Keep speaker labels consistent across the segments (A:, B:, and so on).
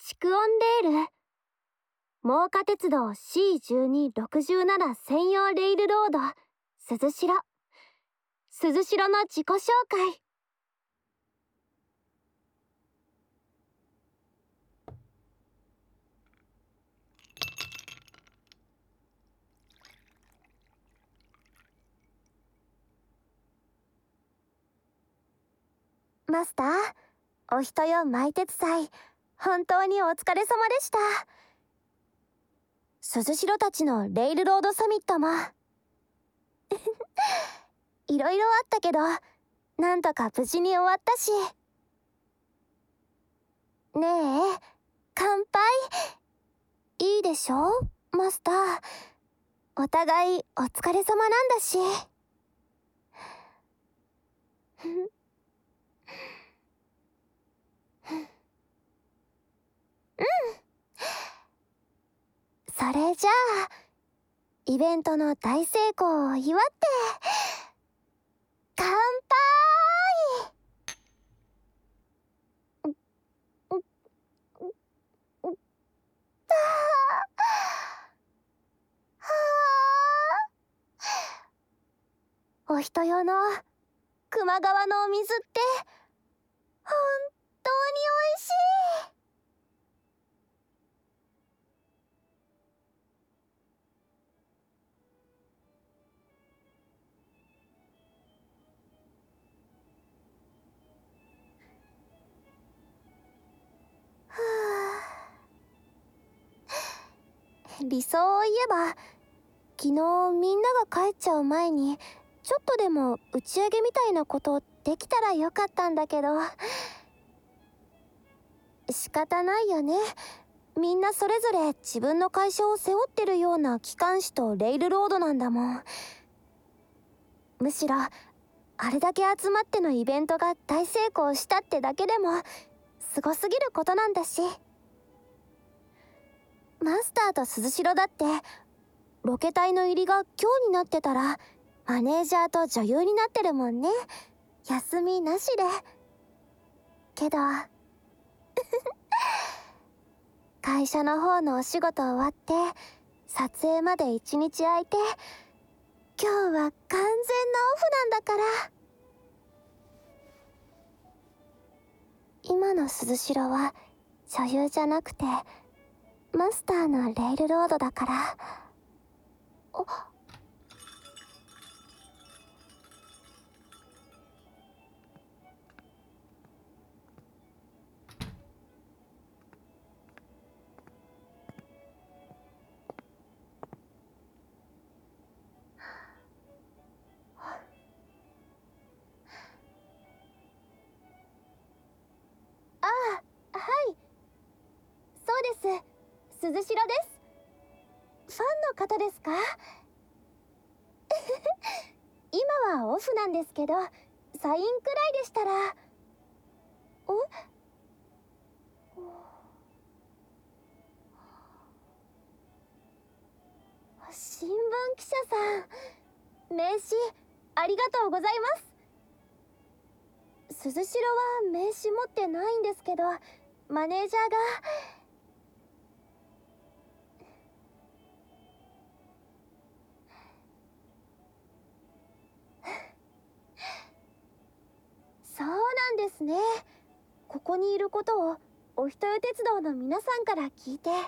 A: 蓄音レール、真岡鉄道 C1267 専用レールロード、鈴代。鈴代の自己紹介。マスター、お人よ舞鉄祭、本当にお疲れ様でした。鈴代たちのレイルロードサミットもいろいろあったけど、なんとか無事に終わったし。ねえ、乾杯。いいでしょ、マスター。お互いお疲れ様なんだし。うん。それじゃあ、イベントの大成功を祝って、乾杯。お人よの球磨川のお水って本当においしい。理想を言えば、昨日みんなが帰っちゃう前にちょっとでも打ち上げみたいなことできたらよかったんだけど、仕方ないよね。みんなそれぞれ自分の会社を背負ってるような機関士とレイルロードなんだもん。むしろあれだけ集まってのイベントが大成功したってだけでもすごすぎることなんだし。マスターと鈴代だってロケ隊の入りが今日になってたらマネージャーと女優になってるもんね。休みなしで。けど会社の方のお仕事終わって撮影まで一日空いて、今日は完全なオフなんだから。今の鈴代は女優じゃなくてマスターのレールロードだから。ああ、はい、そうです。鈴代です。ファンの方ですか？今はオフなんですけど、サインくらいでしたら。新聞記者さん、名刺ありがとうございます。鈴代は名刺持ってないんですけど、マネージャーが。そうなんですね。ここにいることをお人よ鉄道の皆さんから聞いて、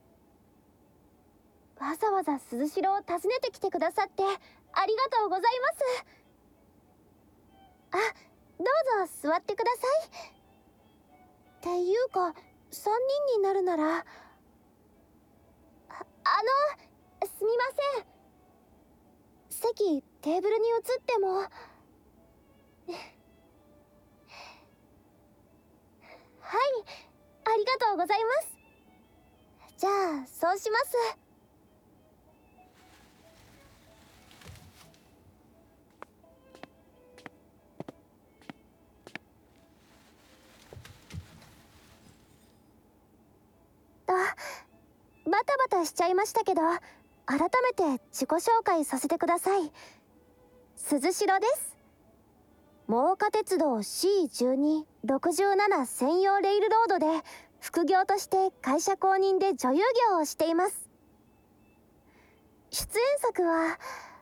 A: わざわざ鈴代を訪ねてきてくださってありがとうございます。あ、どうぞ座ってください。っていうか、3人になるなら。すみません。席テーブルに移っても。はい、ありがとうございます。じゃあそうします。バタバタしちゃいましたけど、改めて自己紹介させてください。鈴代です。真岡鉄道 C1267 専用レイルロードで副業として会社公認で女優業をしています。出演作は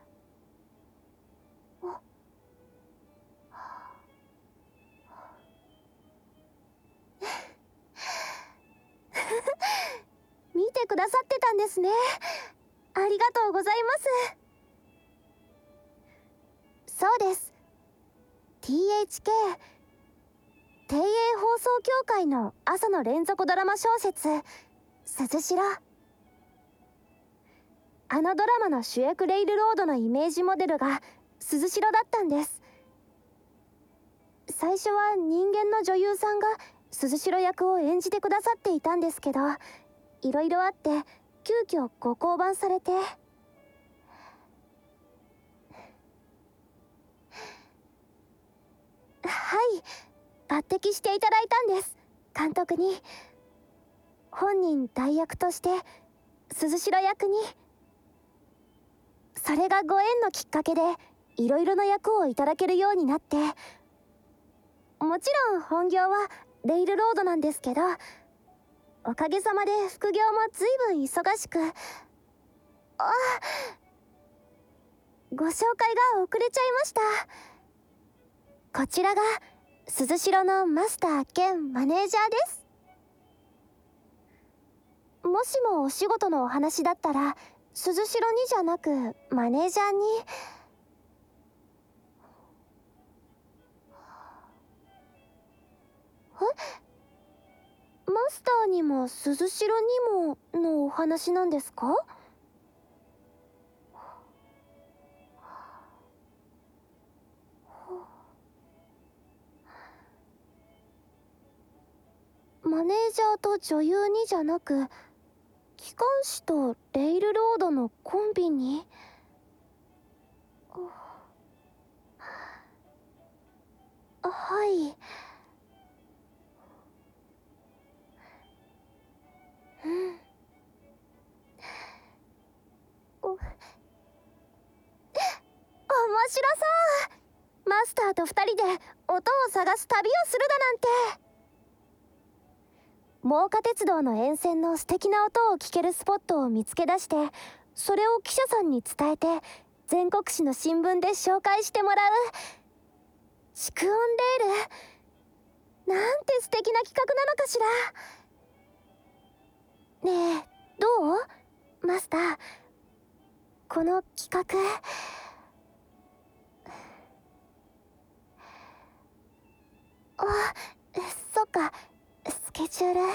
A: 見てくださってたんですね。ありがとうございます。そうです。 THK 帝英放送協会の朝の連続ドラマ小説「鈴代」。あのドラマの主役レイルロードのイメージモデルが鈴代だったんです。最初は人間の女優さんが鈴代役を演じてくださっていたんですけど、いろいろあって急遽ご降板されて。はい、抜擢していただいたんです、監督に。本人代役として鈴代役に。それがご縁のきっかけでいろいろな役をいただけるようになって。もちろん本業はレイルロードなんですけど、おかげさまで副業も随分忙しく。ご紹介が遅れちゃいました。こちらが鈴代のマスター兼マネージャーです。もしもお仕事のお話だったら鈴代にじゃなくマネージャーに。マスターにも鈴代にものお話なんですか？マネージャーと女優にじゃなく機関士とレイルロードのコンビに。はい。面白そう。マスターと二人で音を探す旅をするだなんて。真岡鉄道の沿線の素敵な音を聞けるスポットを見つけ出して、それを記者さんに伝えて全国紙の新聞で紹介してもらう。蓄音レールなんて素敵な企画なのかしら。ねえ、どう？マスター、この企画。そっか、スケジュール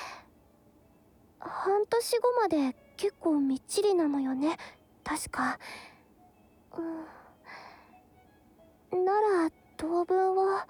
A: 半年後まで結構みっちりなのよね、確か。なら当分は。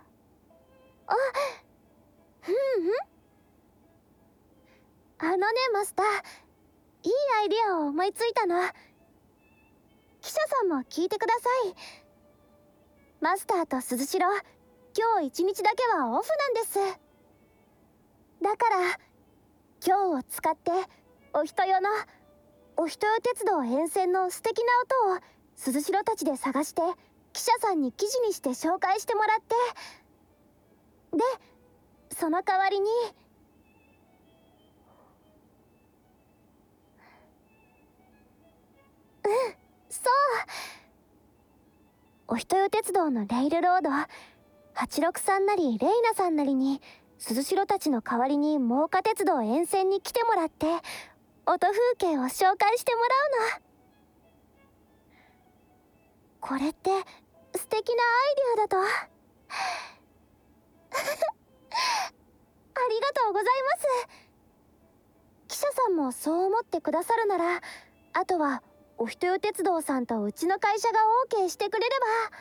A: あのね、マスター、いいアイデアを思いついたの。記者さんも聞いてください。マスターと鈴代、今日一日だけはオフなんです。だから今日を使ってお人よ鉄道沿線の素敵な音を鈴代たちで探して記者さんに記事にして紹介してもらって、でその代わりに。そう、お人よ鉄道のレイルロード、86さんなりレイナさんなりに鈴代たちの代わりに真岡鉄道沿線に来てもらって音風景を紹介してもらうの。これって素敵なアイデアだと。ありがとうございます。記者さんもそう思ってくださるなら、あとはお人よ鉄道さんとうちの会社が OK してくれれば。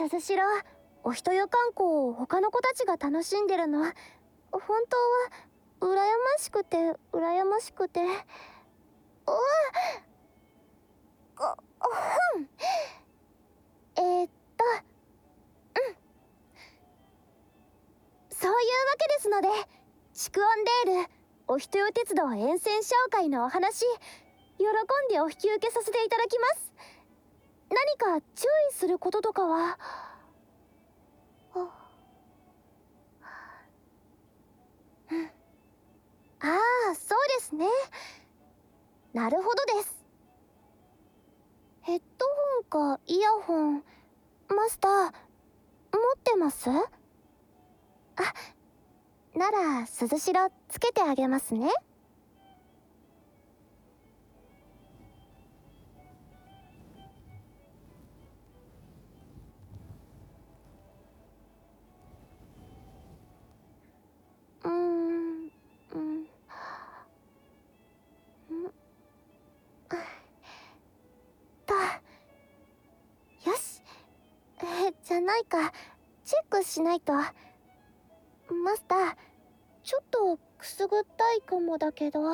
A: 鈴代、お人よ観光を他の子たちが楽しんでるの本当は羨ましくて羨ましくて。おごうんそういうわけですので、蓄音レールお人よ鉄道沿線紹介のお話、喜んでお引き受けさせていただきます。何か注意することとかは。ああ、そうですね。なるほどです。ヘッドホンかイヤホン、マスター持ってます？あ、なら鈴代つけてあげますね。よし。じゃないか、チェックしないと。マスター、ちょっとくすぐったいかもだけど。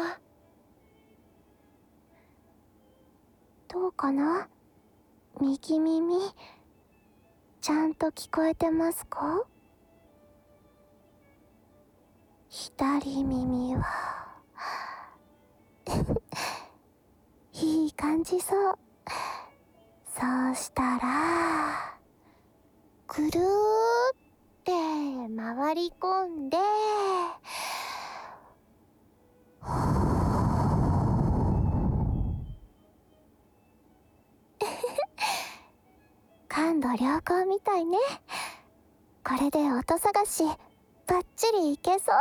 A: どうかな？右耳、ちゃんと聞こえてますか？左耳はいい感じそう。そうしたら、くるーって回り込んで、感度良好みたいね。これで音探しバッチリいけそう。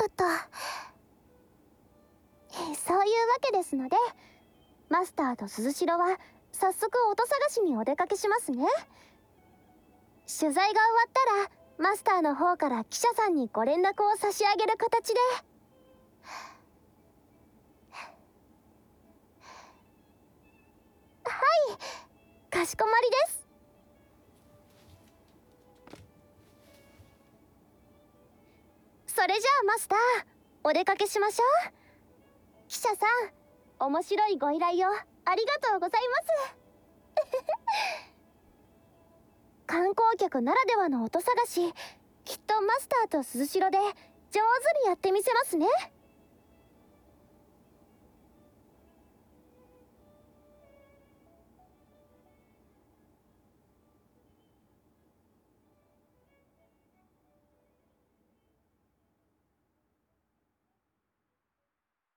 A: そういうわけですので、マスターと鈴代は早速音探しにお出かけしますね。取材が終わったらマスターの方から記者さんにご連絡を差し上げる形で。はい、かしこまりです。それじゃあマスター、お出かけしましょう。記者さん、面白いご依頼をありがとうございます。観光客ならではの音探し、きっとマスターと鈴代で上手にやってみせますね。